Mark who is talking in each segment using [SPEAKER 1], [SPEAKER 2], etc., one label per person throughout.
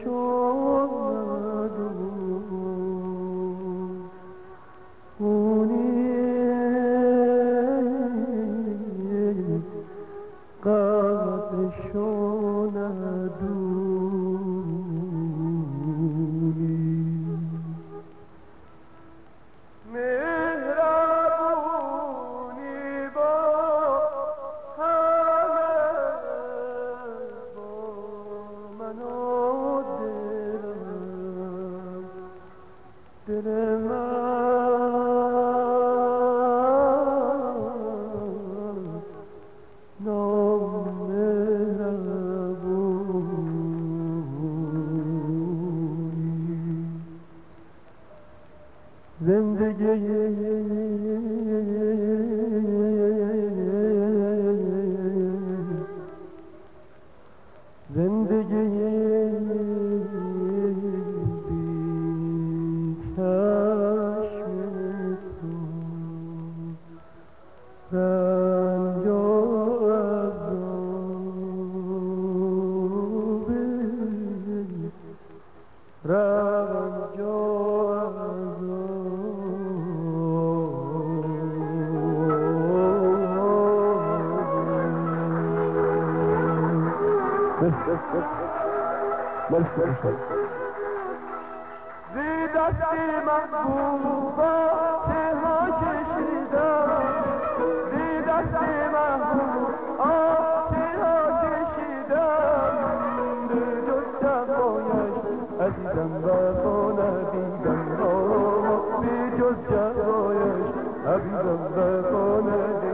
[SPEAKER 1] شد اونی قدرشو ندونی مهربونی با همه با من و دل من زندگی زندگی بی چشم تو رنج و عذابه رنج و زی دستی محبوبا تنها کشیدم زی دستی محبوبا تنها کشیدم به جز جوایش عزیزم وفا ندیدم به جز جوایش عزیزم وفا ندیدم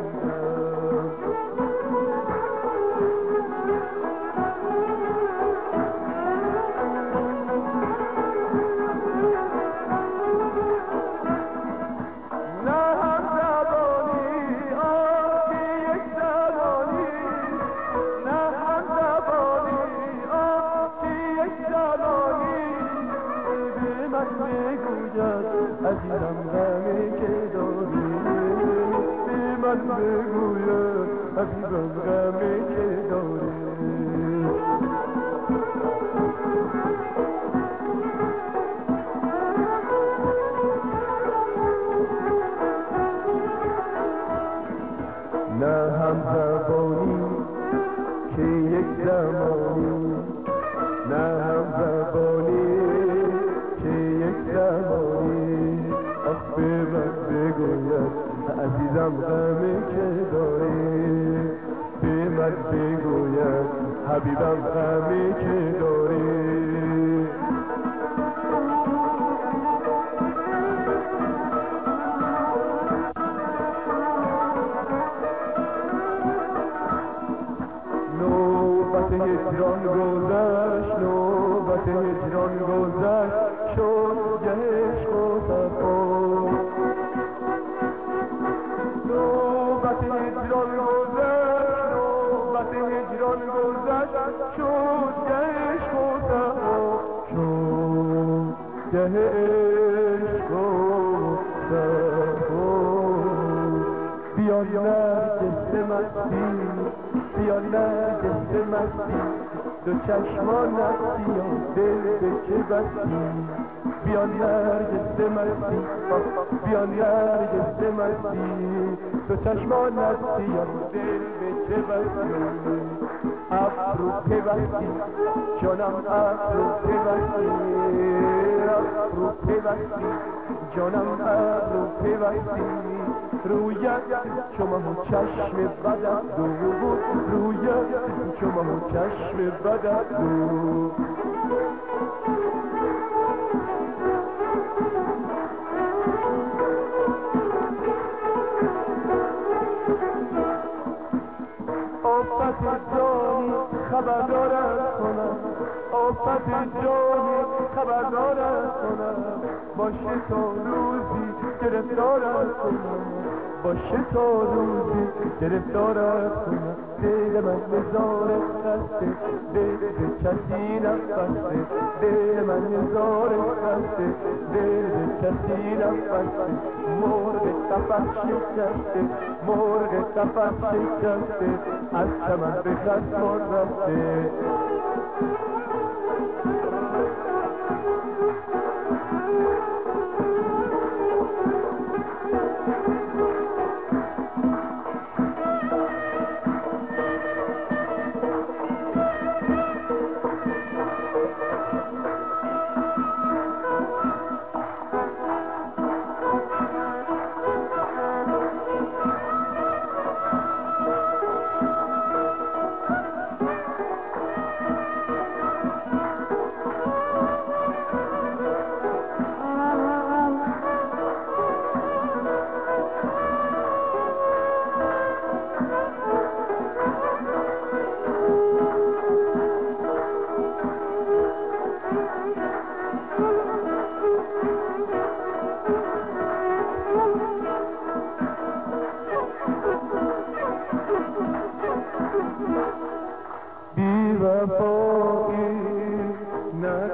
[SPEAKER 1] عزیزم غمی که داری بی من بگوید عزیزم غمی که داری نه هم زبانی که یک زمانی نه هم زبانی که یک زمانی به من بگوید عزیزم غمی که داری به من بگوید حبیبم غمی که داری نوبت هجران گذشت نوبت هجران گذشت شد گهش خدا نوبت هجران گذشت شد گهش خدا شد گهش خدا بیا نرگس مستی بیا نرگس مستی دو چشمانت سیاه دل به چه بستی بیا نرگس مستی بیا نرگس مستی دو چشمانت سیاه دل به چه بستی ابرو پیوستی جانم ابرو پیوستی ابرو پیوستی جانم ابرو پیوستی رویت شما چشم بدت بود رویت شما چشم بدت بود آفت جانی خبردارت کنم آفت جانی خبردارت کنم باشه تا روزی گرفتارت کنم باشه تا روزی گرفتارت کنم دل من نزار خسته دل به کسی نفسته دل من نزار خسته دل به کسی نفسته مرغ قفس شکسته مرغ قفس شکسته از چمن به خسمان رفته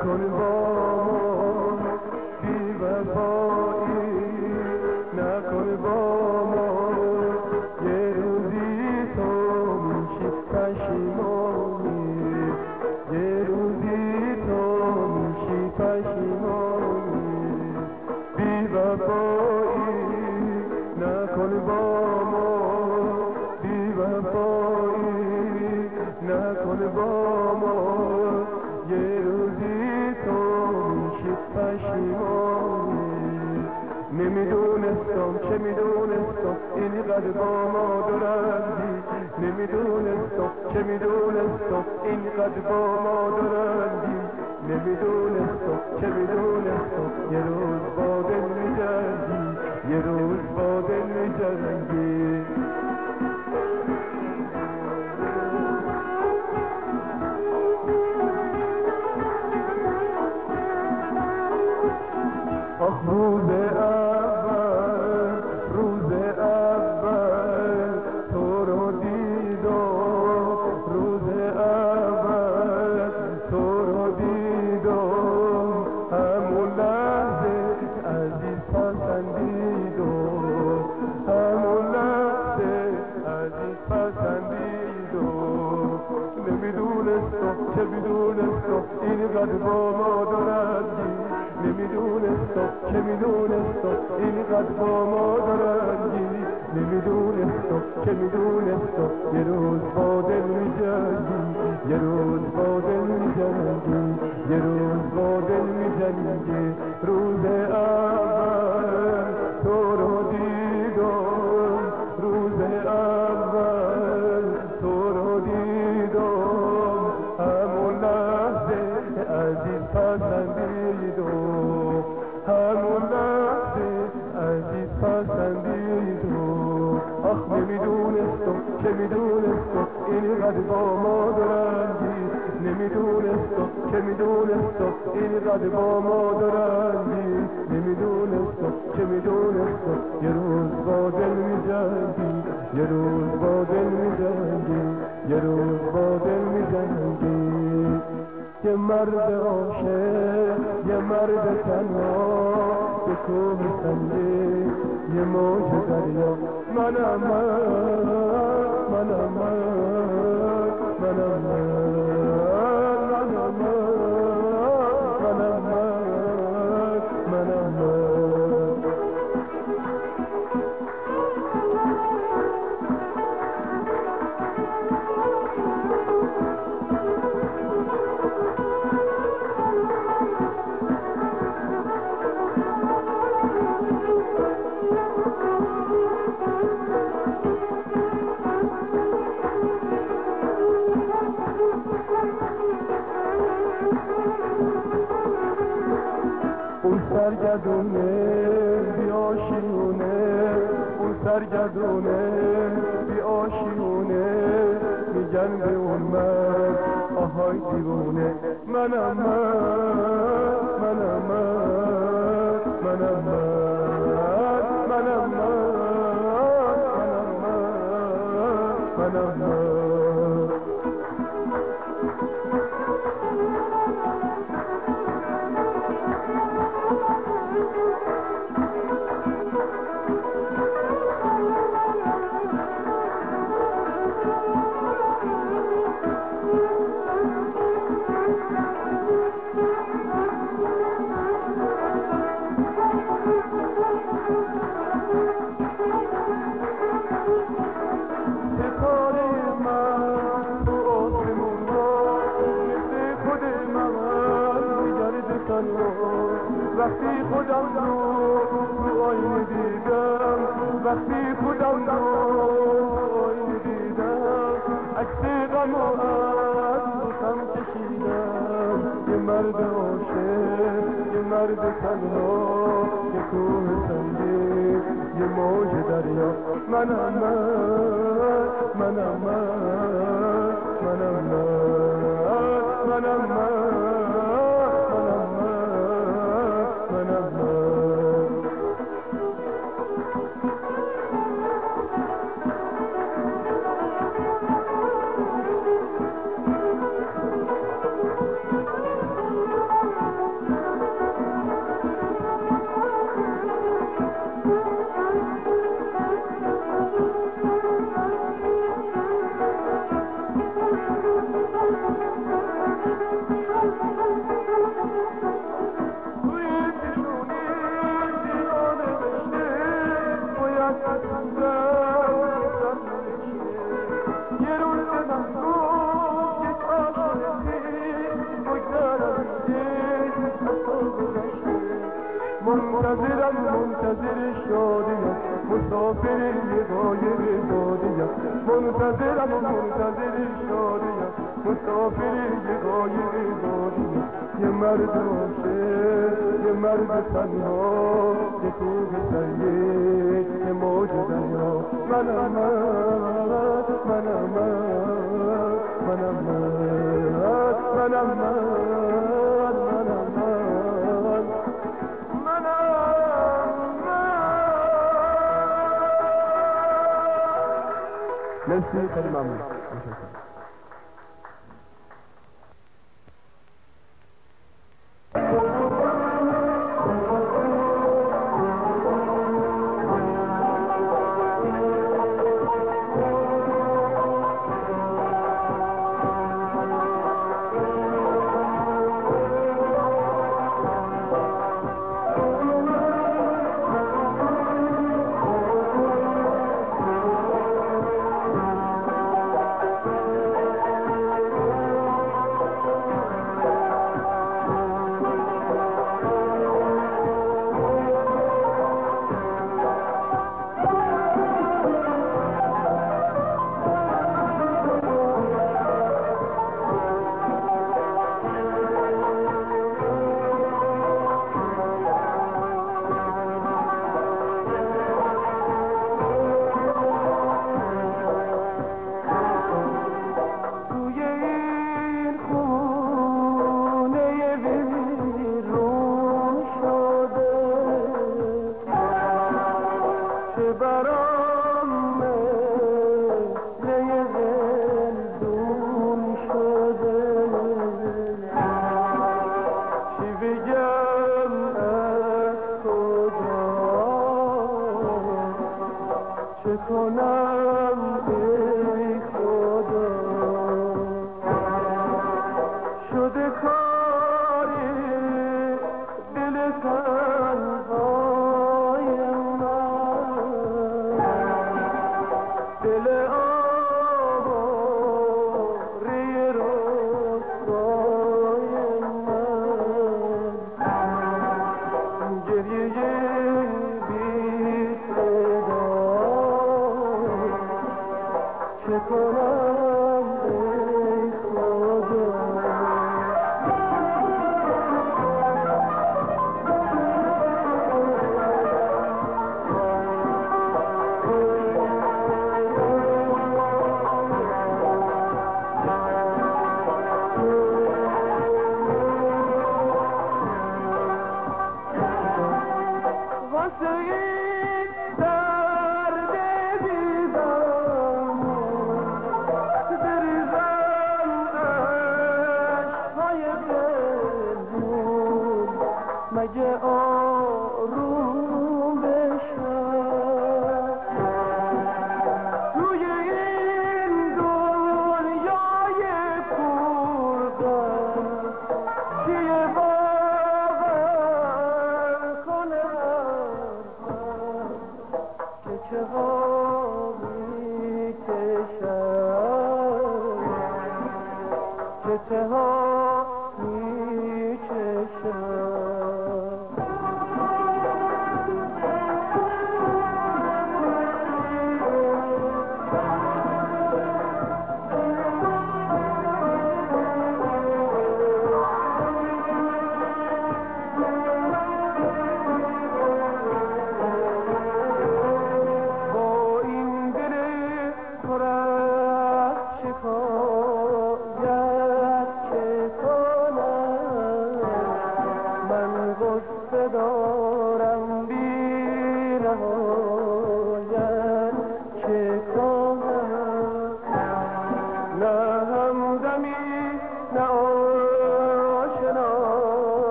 [SPEAKER 1] نکن با ما بی وفایی، نکن با ما یه روزی تو میشی پشیمانی، یه روزی تو میشی پشیمانی. بی وفایی نکن با ما بی وفایی، نکن با ما یه روزی تو میشی پشیمانی. نمیدونستم چه میدونستم اینقدر با ما دارندی، نمیدونستم چه میدونستم اینقدر با ما دارندی، نمیدونستم چه میدونستم یه روز با دل میجنگی، یه روز با دل میجنگی. آخ روز اول، روز اول تو رو دیدم، روز اول تو رو دیدم، همون لحظه عزیز پسندیدم، همون لحظه عزیز پسندیدم. نمیدونستم چه میدونستم اینقدر با ما دارندی، نمیدونستم چه میدونستم اینقدر با ما دارندی، نمیدونستم چه میدونستم یه روز با دل میجنگی، یه روز با دل میجنگی، یه روز با دل میجنگی. روز اول تو رو دیدم، روز اول تو رو دیدم، همون لحظه عزیز پسندیدم، همون لحظه عزیز پسندیدم. آخ نمیدونستم چه میدونستم اینقدر با ما دارندی، نمیدونستم چه میدونستم اینقدر با ما دارندی، نمیدونستم چه میدونستم یه روز با دل میجنگی، یه روز با دل میجنگی، یه روز با دل میجنگی. یه مرد عاشق، یه مرد تنها، یه کوه سنگی، یه موج دریا، منم من، منم من، منم من، منم من، منم من، منم من. اون سرگردونه بی آشیونه، اون سرگردونه بی آشیونه، میگن به اون مرد آهای دیوونه. منم من، منم من، منم من، منم من، منم من. وقتی خودم رو آینه دیدم، وقتی خودم رو آینه دیدم، عکس غم و از دوستم کشیدم. یه مرد عاشق، یه مرد تنها، یه کوه سنگی، یه موج دریا، منم من، منم من، منم من، منم من. تو گذشته منتظرم منتظر شادیم مسافر یه قایق دادیم منتظرم منتظر شادیم مسافر یه قایق دادیم یه مرد عاشق یه مرد تنها یه کوه سید یه موج دریا منم منم منم منم مرسی خیلی ممنون.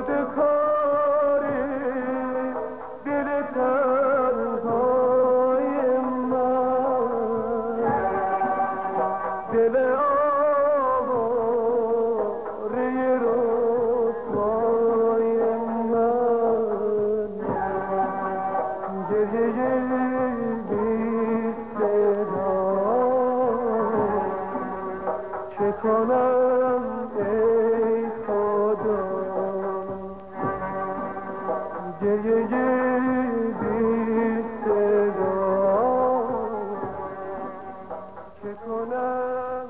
[SPEAKER 1] شده کار دل تنهای من، دل آواره رسوای من، گریه بی صدا چه کنم ای خدا، گریه بی صدا چه کنم.